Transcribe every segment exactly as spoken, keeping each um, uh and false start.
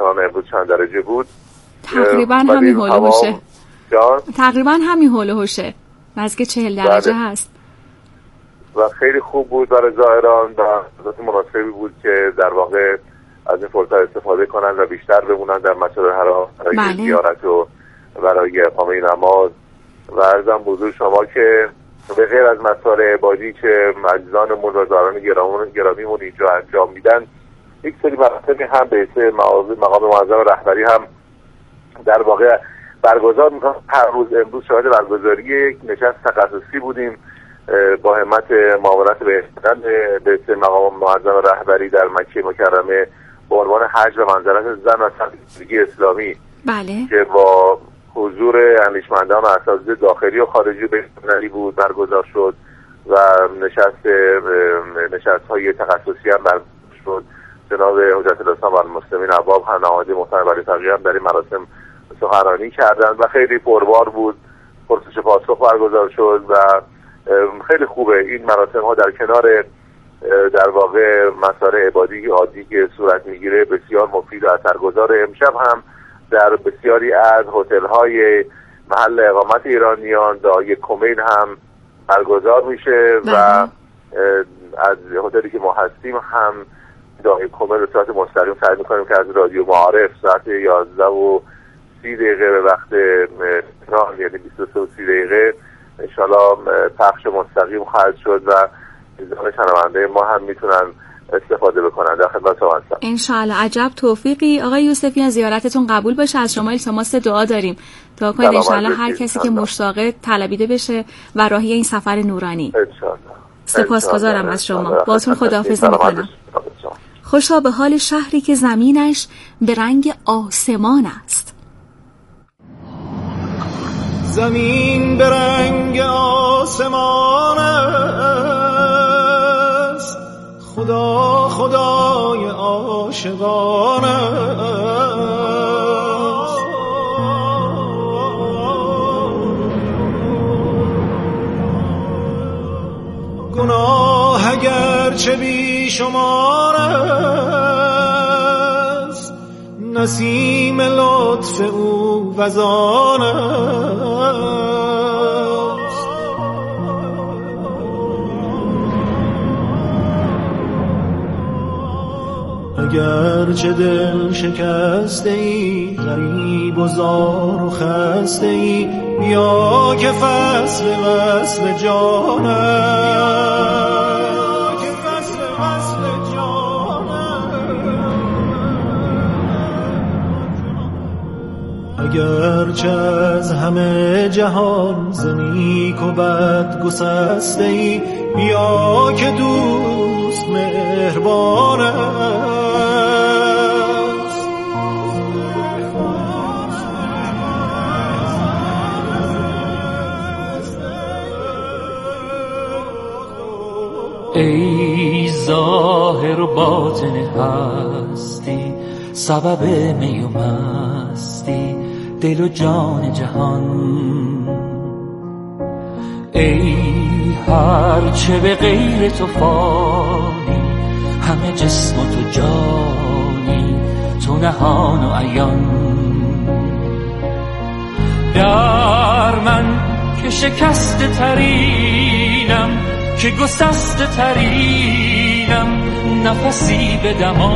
تهران امروز چند درجه بود؟ تقریبا همین حول و حوشه. تقریبا همین حول و حوشه. نزدیک چهل درجه هست. و خیلی خوب بود برای زائران و فرصت مناسبی بود که در واقع از این فرصت استفاده کنند و بیشتر بمونن در مسجد الحرام برای زیارت و برای اقامه نماز. و عرضم حضور شما که به غیر از مسائل عبادی که عزیزانمون و زائران گرامیمون اینجا انجام میدن، یک سری مراسمی هم به حیث مقام معظم رهبری هم در واقع برگزار میکنم. هر روز امروز شاهد برگزاری یک نشست تخصصی بودیم با همت معاونت به به مقام معظم رهبری در مکه مکرمه به عنوان حج و منزلت زن و زندگی اسلامی. بله. که با حضور اندیشمندان و اساتید داخلی و خارجی بین‌المللی بود برگزار شد و نشست نشست های تخصصی هم برگزار شد. جناب حجت الاسلام و المسلمین ابواب هم نماینده محترم ولی فقیه هم در این مراسم سخنرانی کردند و خیلی پربار بود. پرسش پاسخ برگزار شد و خیلی خوبه این مراسم ها در کنار در واقع مسائل عبادی عادی که صورت میگیره بسیار مفید و اثرگذار. امشب هم در بسیاری از هتل های محل اقامت ایرانیان دعای کمیل هم برگزار میشه و از هتلی که ما هستیم هم دعای کمیل به صورت مستقیم سعی میکنیم که از رادیو معارف ساعت یازده و سی دقیقه به وقت تهران یعنی بیست و سه و سی دقیقه انشالله پخش مستقیم خواهد شد و میزان شنونده ما هم میتونن استفاده بکنن. در خدمت شما هستم. انشالله. عجب توفیقی. آقای یوسفی از زیارتتون قبول بشه. از شما التماس دعا داریم. دعا کنید انشالله هر کسی که مشتاقه طلبیده بشه و راهی این سفر نورانی. انشالله. سپاسگزارم از شما. باهاتون خداحافظی میکنم. خوشا به حال شهری که زمینش به رنگ آسمان است. زمین به رنگ آسمان است، خدا خدای عاشقان است. گناه اگرچه بی شمار است، نسیم لطف او وزان است. اگرچه دل شکسته ای، غریب و زار و خسته ای، بیا که فصل وصل جان است. اگرچه از همه جهان ز نیک و بد گسسته ای، بیا که دوست مهربان است. ای ظاهر و باطن هستی، سبب می و مستی، دل و جان جهان. ای هر چه به غیر تو فانی، همه جسم و تو جانی، تو نهان و عیان. در من که شکست ترینم، که گسست ترینم، نفسی به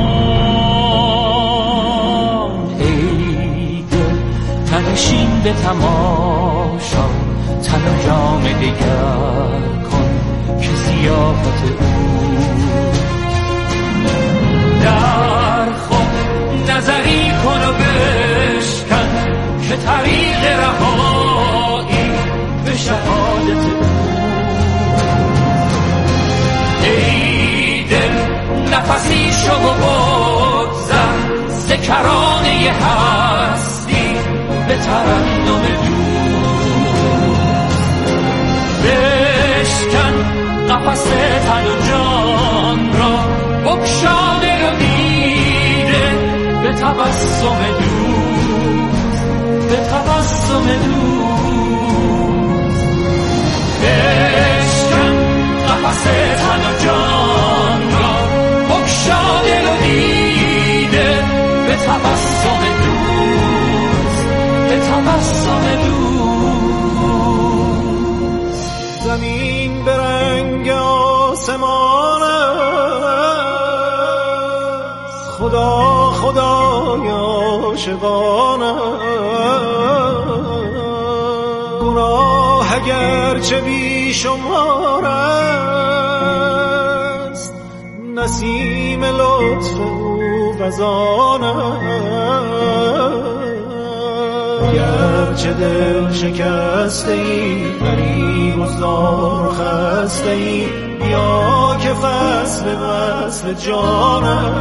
دمان. ای دل تنشین به تماشا، تن و جام دگر کن که ضیافت او. در خود نظری کن و بشکن که طریق رهایی به شهادت او. ای دل نفسی شو و بگذر ز کرانه هستی به ترنم دوست. بشکن قفس تن و جان را، بگشا دل و دیده به تبسم دوست، به تبسم دوست. بشکن قفس تن و جان را، بگشا دل و دیده به تبسم تبسم دوست، به تبسم دوست. زمین به رنگ آسمان است، خدا خدای عاشقان است. گناه اگرچه بی شمار است، نسیم لطف او وزان است. اگرچه دل شکسته ای، غریب و زار و خسته ای، بیا که فصل وصل جان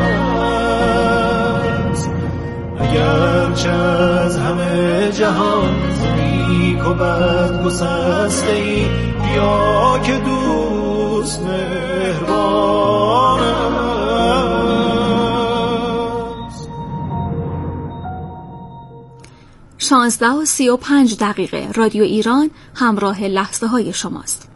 است. اگرچه از همه جهان نیک و بد گسسته ای، بیا که دوست مهربان است. شانزده و سی و پنج دقیقه رادیو ایران همراه لحظه های شماست.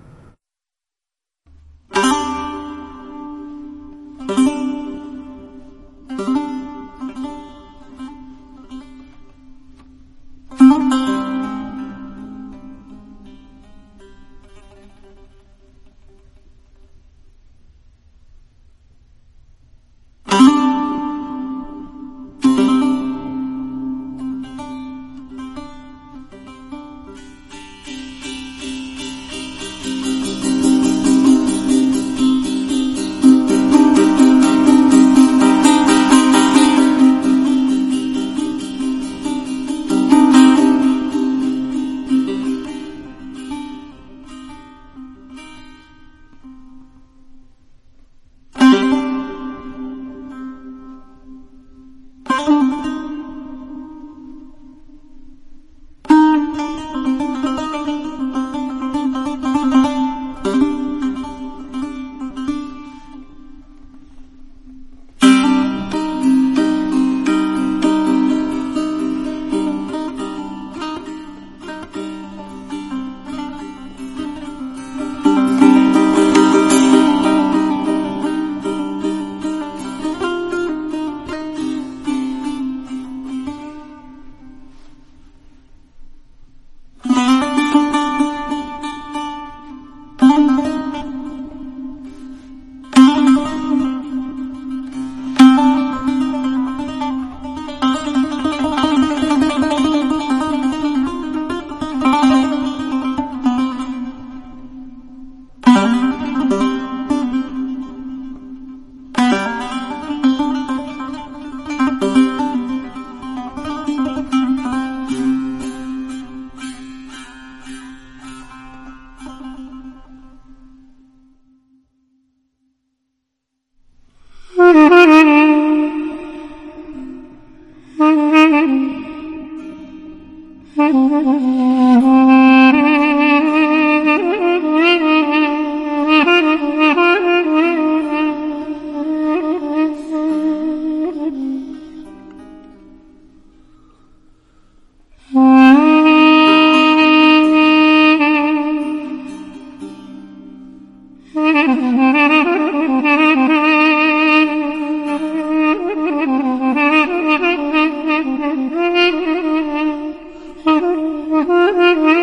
Mm-hmm.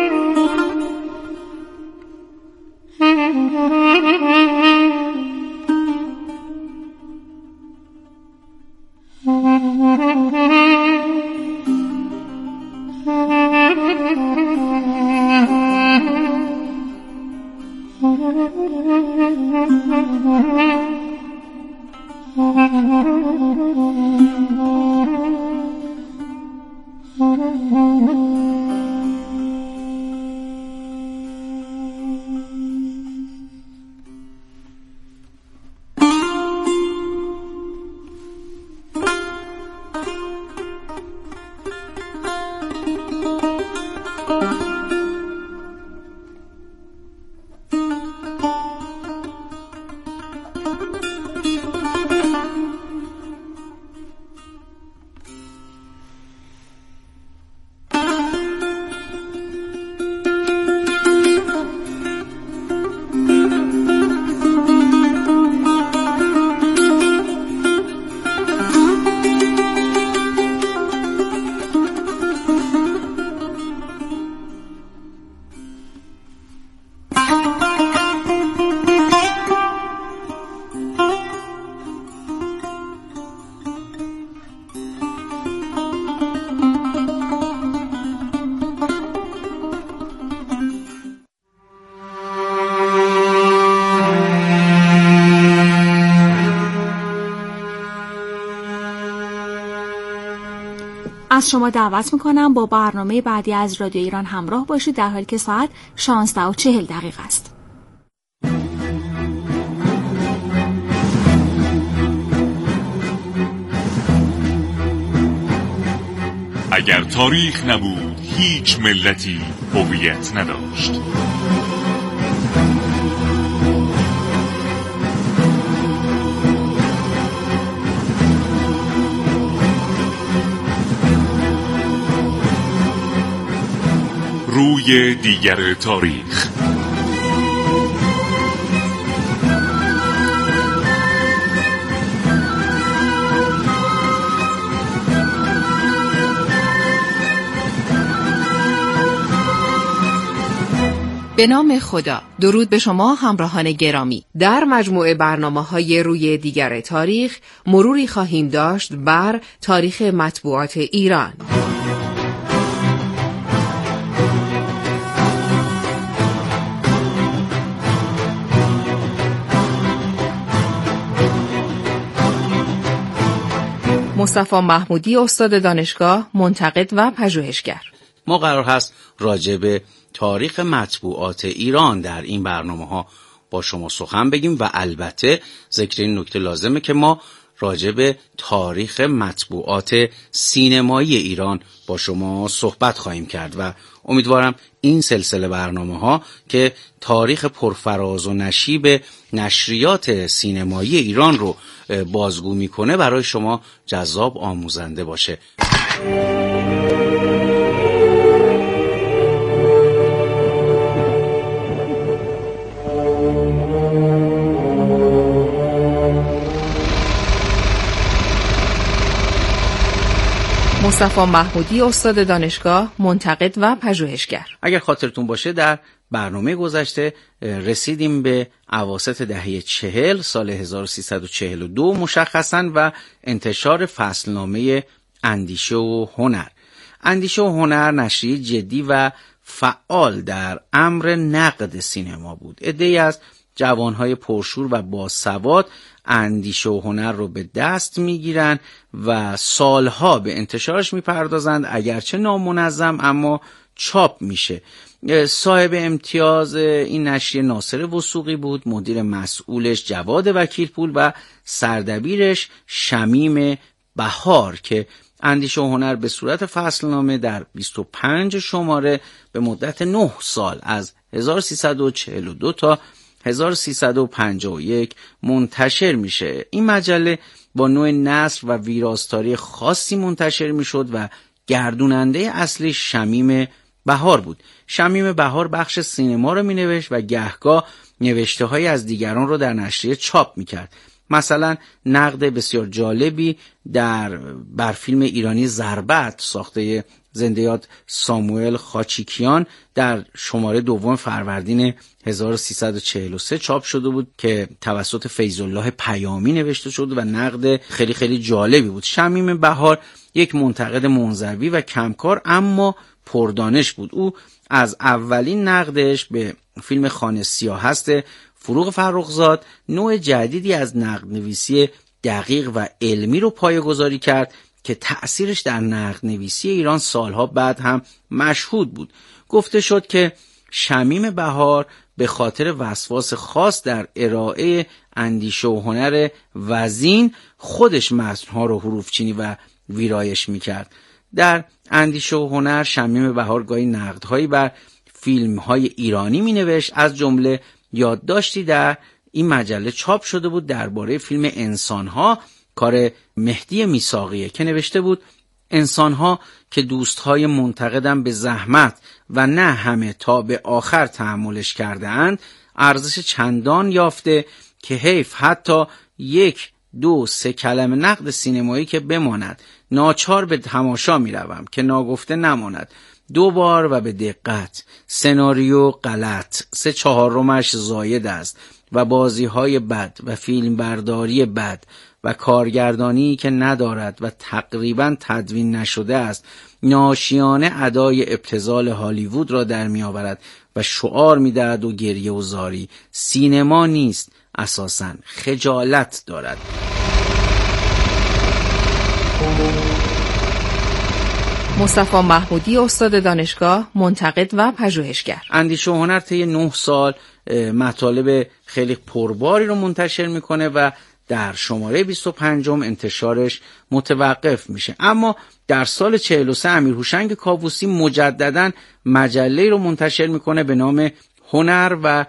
از شما دعوت میکنم با برنامه بعدی از رادیو ایران همراه باشید، در حالی که ساعت شانزده و چهل دقیقه است. اگر تاریخ نبود هیچ ملتی هویت نداشت. روی دیگر تاریخ. به نام خدا. درود به شما همراهان گرامی. در مجموعه برنامه‌های روی دیگر تاریخ مروری خواهیم داشت بر تاریخ مطبوعات ایران. مصطفی محمودی، استاد دانشگاه، منتقد و پژوهشگر. ما قرار هست راجع به تاریخ مطبوعات ایران در این برنامه‌ها با شما سخن بگیم و البته ذکر این نکته لازمه که ما راجع به تاریخ مطبوعات سینمایی ایران با شما صحبت خواهیم کرد و امیدوارم این سلسله برنامه‌ها که تاریخ پرفراز و نشیب نشریات سینمایی ایران رو بازگو میکنه برای شما جذاب آموزنده باشه. مصطفی محمودی، استاد دانشگاه، منتقد و پژوهشگر. اگر خاطرتون باشه در برنامه گذشته رسیدیم به اواسط دهه چهل سال هزار و سیصد و چهل و دو مشخصاً و انتشار فصلنامه اندیشه و هنر. اندیشه و هنر نشریه جدی و فعال در امر نقد سینما بود. عده‌ای از جوانهای پرشور و باسواد اندیشه و هنر رو به دست میگیرن و سالها به انتشارش میپردازند، اگرچه نامنظم اما چاپ میشه. صاحب امتیاز این نشریه ناصر وثوقی بود، مدیر مسئولش جواد وکیلپور و سردبیرش شمیم بهار که اندیشه و هنر به صورت فصلنامه در بیست و پنج شماره به مدت نه سال از هزار و سیصد و چهل و دو تا هزار و سیصد و پنجاه و یک منتشر میشه. این مجله با نوع نثر و ویراستاری خاصی منتشر میشد و گردوننده اصلی شمیم بهار بود. شمیم بهار بخش سینما رو مینوشت و گهگاه نوشته های از دیگران رو در نشریه چاپ میکرد. مثلا نقد بسیار جالبی در بر فیلم ایرانی ضربت ساخته زنده یاد ساموئل خاچیکیان در شماره دوم فروردین هزار و سیصد و چهل و سه چاپ شده بود که توسط فیض‌الله پیامی نوشته شد و نقد خیلی خیلی جالبی بود. شمیم بهار یک منتقد منزوی و کمکار اما پردانش بود. او از اولین نقدش به فیلم خانه سیاه هست فروغ فرخزاد نوع جدیدی از نقد نویسی دقیق و علمی رو پایه‌گذاری کرد که تأثیرش در نقد نویسی ایران سالها بعد هم مشهود بود. گفته شد که شمیم بهار به خاطر وسواس خاص در ارائه اندیشه و هنر وزین خودش متن‌ها رو حروفچینی و ویرایش میکرد. در اندیشه و هنر شمیم بهار گاهی نقدهایی بر فیلم‌های ایرانی مینوشت. از جمله یادداشتی در این مجله چاپ شده بود درباره فیلم انسان‌ها، کار مهدی میثاقیه که نوشته بود انسان‌ها که دوست‌های منتقدم به زحمت و نه همه تا به آخر تحملش کرده اند ارزش چندان یافته که حیف حتی یک دو سه کلمه نقد سینمایی که بماند. ناچار به تماشا میروم که ناگفته نماند. دو بار و به دقت. سناریو غلط، سه چهارمش زاید است و بازی‌های بد و فیلم برداری بد و کارگردانی که ندارد و تقریباً تدوین نشده است ناشیانه ادای ابتذال هالیوود را در می آورد و شعار می دهد و گریه و زاری. سینما نیست، اساساً خجالت دارد. مصطفی محمودی استاد دانشگاه، منتقد و پژوهشگر. اندیشه و هنر طی نه سال مطالب خیلی پرباری رو منتشر میکنه و در شماره بیست و پنجم انتشارش متوقف میشه. اما در سال چهل و سه امیر هوشنگ کاووسی مجدداً مجله رو منتشر میکنه به نام هنر و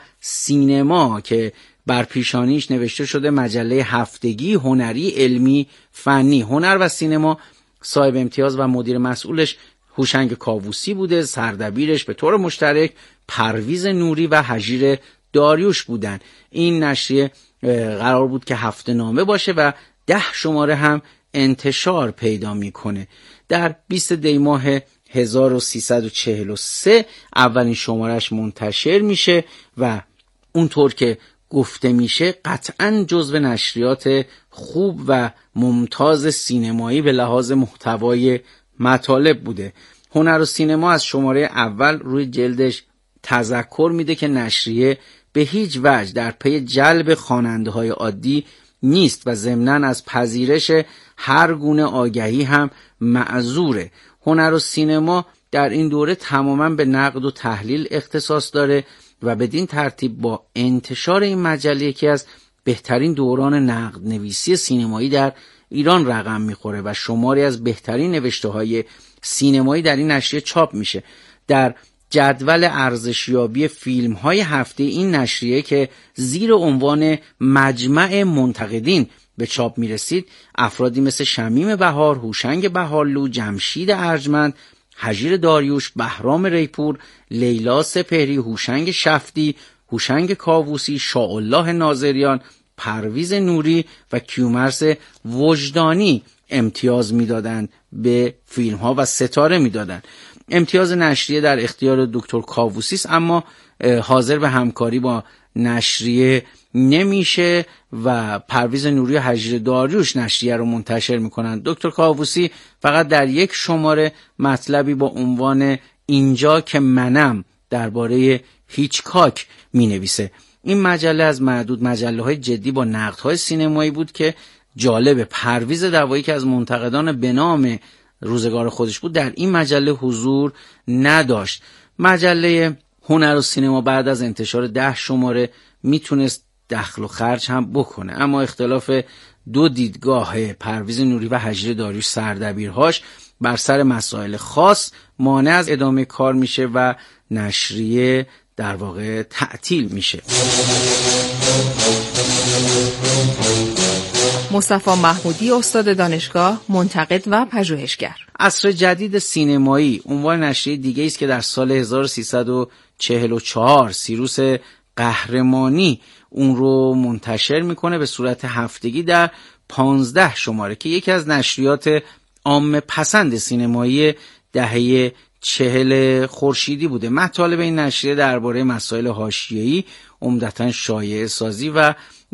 سینما که بر پیشانیش نوشته شده مجله هفتگی هنری علمی فنی. هنر و سینما صاحب امتیاز و مدیر مسئولش هوشنگ کاووسی بوده، سردبیرش به طور مشترک پرویز نوری و هژیر داریوش بودن. این نشریه قرار بود که هفته نامه باشه و ده شماره هم انتشار پیدا میکنه. در بیست دی ماه هزار و سیصد و چهل و سه اولین شمارش منتشر میشه و اونطور که گفته میشه قطعاً جزو نشریات خوب و ممتاز سینمایی به لحاظ محتوای مطالب بوده. هنر و سینما از شماره اول روی جلدش تذکر میده که نشریه به هیچ وجه در پی جلب خواننده های عادی نیست و ضمناً از پذیرش هر گونه آگهی هم معذوره. هنر و سینما در این دوره تماماً به نقد و تحلیل اختصاص داره و بدین ترتیب با انتشار این مجله یکی از بهترین دوران نقد نویسی سینمایی در ایران رقم میخوره و شماری از بهترین نوشته های سینمایی در این نشریه چاپ میشه. در جدول ارزشیابی فیلم های هفته این نشریه که زیر عنوان مجمع منتقدین به چاپ میرسید، افرادی مثل شمیم بهار، هوشنگ بهارلو، جمشید ارجمند، هژیر داریوش، بهرام ریپور، لیلا سپهری، هوشنگ شفتی، هوشنگ کاووسی، شاءالله ناظریان، پرویز نوری و کیومرث وجدانی امتیاز میدادند به فیلم ها و ستاره میدادند. امتیاز نشریه در اختیار دکتر کاووسی است، اما حاضر به همکاری با نشریه نمیشه و پرویز نوری و هژیر داریوش نشریه رو منتشر میکنند. دکتر کاووسی فقط در یک شماره مطلبی با عنوان اینجا که منم درباره هیچکاک مینویسه. این مجله از معدود مجله های جدی با نقد های سینمایی بود که جالب پرویز دوایی که از منتقدان به نام روزگار خودش بود در این مجله حضور نداشت. مجله هنر و سینما بعد از انتشار ده شماره میتونست دخل و خرج هم بکنه، اما اختلاف دو دیدگاه پرویز نوری و هژیر داریوش سردبیرهاش بر سر مسائل خاص مانع از ادامه کار میشه و نشریه در واقع تعطیل میشه. مصطفی محمودی استاد دانشگاه، منتقد و پژوهشگر. عصر جدید سینمایی عنوان نشریه دیگه است که در سال هزار و سیصد و چهل و چهار سیروس قهرمانی اون رو منتشر میکنه به صورت هفتگی در پانزده شماره که یکی از نشریات عام پسند سینمایی دهه چهل خورشیدی بوده. مطالب این نشریه درباره مسائل حاشیه‌ای، عمدتاً شایعه سازی و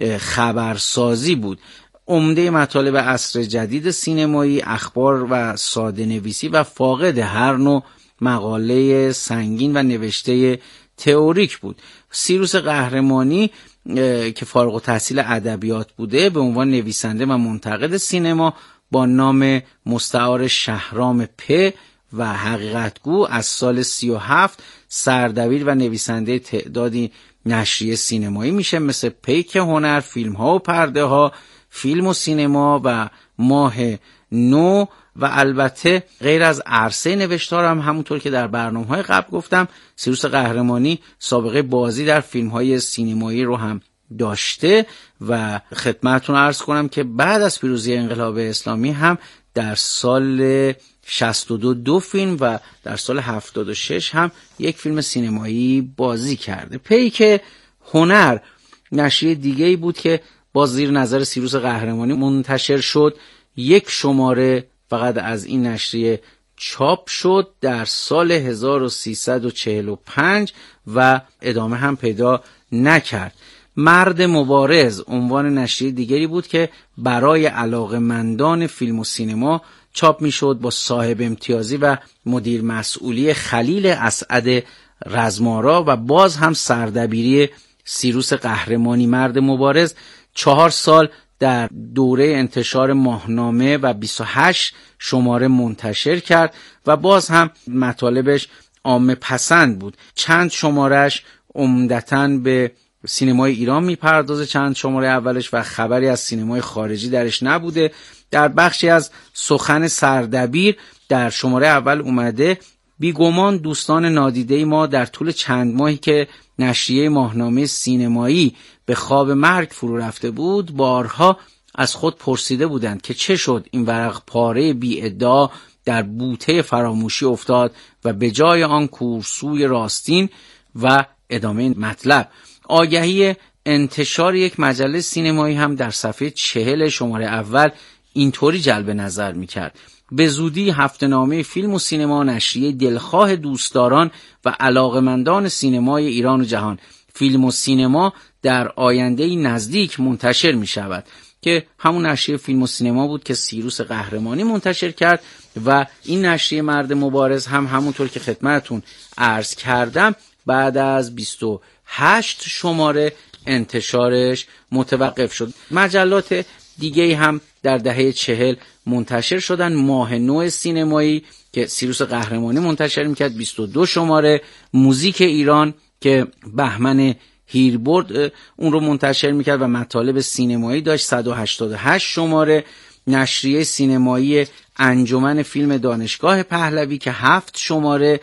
خبرسازی بود. عمده مطالب عصر جدید سینمایی، اخبار و ساده نویسی و فاقد هر نوع مقاله سنگین و نوشته تئوریک بود. سیروس قهرمانی که فارغ التحصیل ادبیات بوده به عنوان نویسنده و منتقد سینما با نام مستعار شهرام پ و حقیقتگو از سال سی و هفت سردبیر و نویسنده تعدادی نشریه سینمایی میشه مثل پیک هنر، فیلم ها و پرده ها، فیلم و سینما و ماه نو و البته غیر از عرصه نوشتار هم همونطور که در برنامه‌های قبل گفتم سیروس قهرمانی سابقه بازی در فیلم‌های سینمایی رو هم داشته و خدمتتون عرض کنم که بعد از پیروزی انقلاب اسلامی هم در سال شصت و دو دو فیلم و در سال هفتاد و شش هم یک فیلم سینمایی بازی کرده. پیک هنر نشریه دیگه‌ای بود که با زیر نظر سیروس قهرمانی منتشر شد. یک شماره فقط از این نشریه چاپ شد در سال هزار و سیصد و چهل و پنج و ادامه هم پیدا نکرد. مرد مبارز عنوان نشریه دیگری بود که برای علاقه‌مندان فیلم و سینما چاپ میشد با صاحب امتیازی و مدیر مسئولی خلیل اسعد رزمارا و باز هم سردبیری سیروس قهرمانی. مرد مبارز چهار سال در دوره انتشار ماهنامه و بیست و هشت شماره منتشر کرد و باز هم مطالبش عامه پسند بود. چند شمارش عمدتاً به سینمای ایران میپردازه، چند شماره اولش، و خبری از سینمای خارجی درش نبوده. در بخشی از سخن سردبیر در شماره اول اومده: بیگمان دوستان نادیده ما در طول چند ماهی که نشریه ماهنامه سینمایی به خواب مرگ فرو رفته بود، بارها از خود پرسیده بودند که چه شد این ورق پاره بی ادعا در بوته فراموشی افتاد و به جای آن کورسوی راستین. و ادامه مطلب: آگهی انتشار یک مجله سینمایی هم در صفحه چهل شماره اول اینطوری جلب نظر می‌کرد: به زودی هفته‌نامه فیلم و سینما، نشریه دلخواه دوستداران و علاقمندان سینمای ایران و جهان، فیلم و سینما در آینده نزدیک منتشر می شود، که همون نشریه فیلم و سینما بود که سیروس قهرمانی منتشر کرد. و این نشریه مرد مبارز هم همونطور که خدمتتون عرض کردم بعد از بیست و هشت شماره انتشارش متوقف شد. مجلات دیگه هم در دهه چهل منتشر شدن. ماه نو سینمایی که سیروس قهرمانی منتشر میکرد بیست و دو شماره، موزیک ایران که بهمن هیربرد اون رو منتشر میکرد و مطالب سینمایی داشت صد و هشتاد و هشت شماره، نشریه سینمایی انجمن فیلم دانشگاه پهلوی که هفت شماره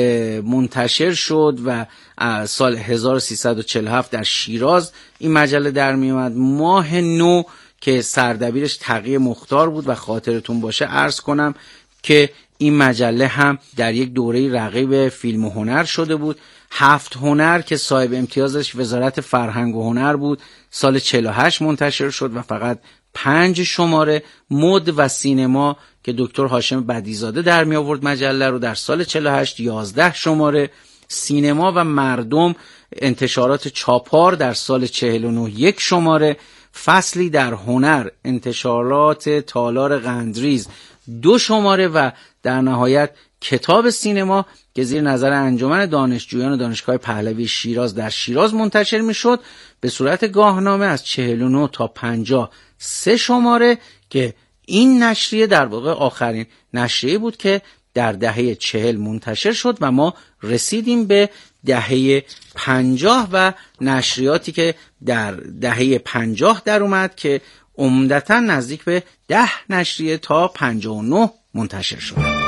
منتشر شد و سال هزار و سیصد و چهل و هفت در شیراز این مجله در می اومد. ماه نو که سردبیرش تقی مختار بود و خاطرتون باشه عرض کنم که این مجله هم در یک دوره رقیب فیلم و هنر شده بود. هفت هنر که صاحب امتیازش وزارت فرهنگ و هنر بود سال چهل و هشت منتشر شد و فقط پنج شماره. مد و سینما که دکتر هاشم بدیزاده در می آورد مجله رو در سال چهل و هشت یازده شماره. سینما و مردم انتشارات چاپار در سال چهل و نه یک شماره. فصلی در هنر انتشارات تالار قندریز دو شماره. و در نهایت کتاب سینما که زیر نظر انجمن دانشجویان دانشگاه پهلوی شیراز در شیراز منتشر می شد به صورت گاهنامه از چهل و نه تا پنجاه سه شماره، که این نشریه در واقع آخرین نشریه بود که در دهه چهل منتشر شد و ما رسیدیم به دهه پنجاه و نشریاتی که در دهه پنجاه در اومد که عمدتاً نزدیک به ده نشریه تا پنجاه و نه منتشر شد.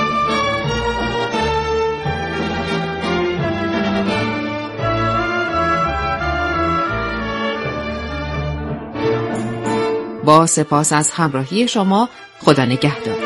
با سپاس از همراهی شما، خدا نگهدار.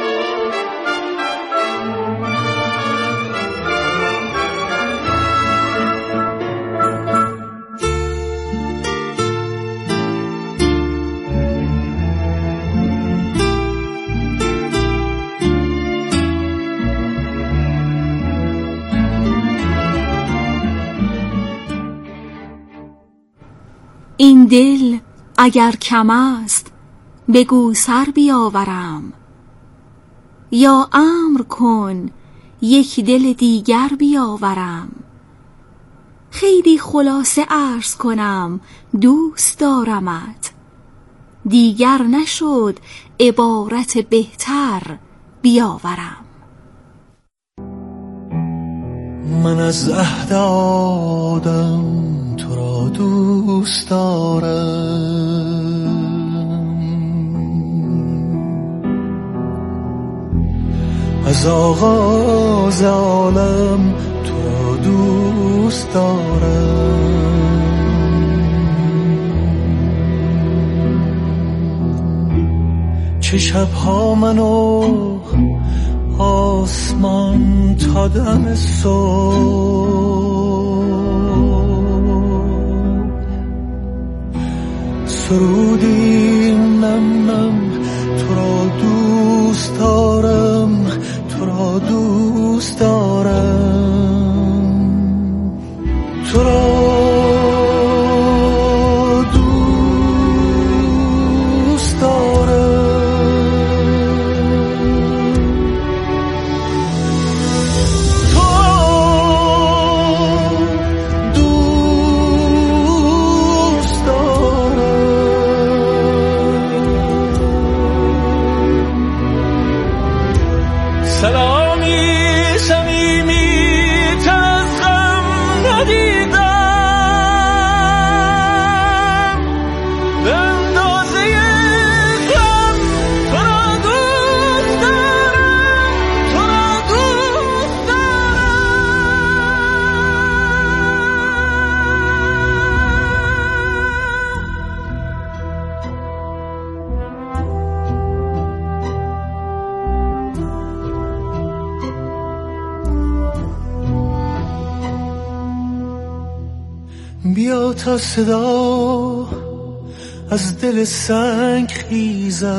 این دل اگر کم است بگو سر بیاورم، یا امر کن یک دل دیگر بیاورم. خیلی خلاصه عرض کنم دوست دارمت، دیگر نشد عبارت بهتر بیاورم. من از عهد آدم تو را دوست دارم، از آغاز عالم تو را دوست دارم. چه شبها منو آسمان تا دم صبح سرودی نم نم تو را دوست دارم، تو را دوست دارم، تو را دوست دارم، تو دوست دارم. سلامی صمیمی از غم ندیدم، به اندازه غم تو را دوست دارم، تو را دوست دارم. بیا تا صدا از دل سنگ خیزد،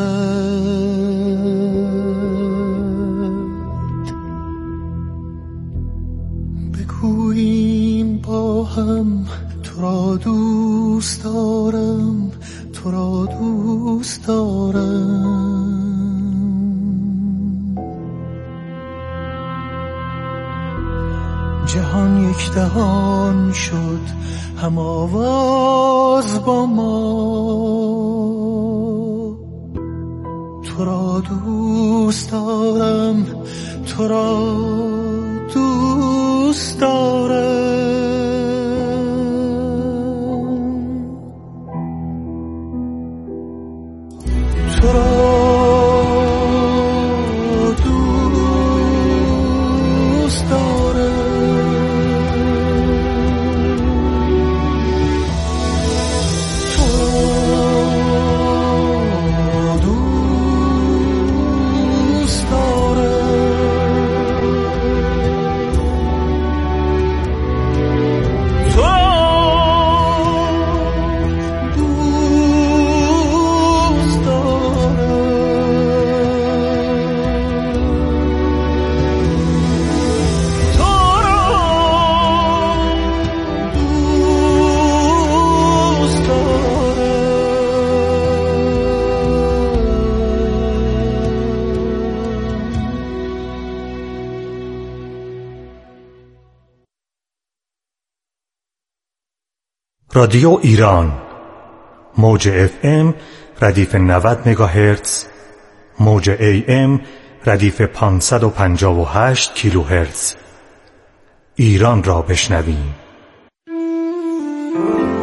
بگوییم با هم تو را دوست دارم، تو را دوست دارم. جهان یک دهان شد هم آواز با ما، تو را دوست دارم، تو را دوست دارم. تو را دوست دارم. رادیو ایران، موج اف ام ردیف نود مگاهرتز، موج ای ام ردیف پانصد و پنجاه و هشت کیلوهرتز. ایران را بشنویم.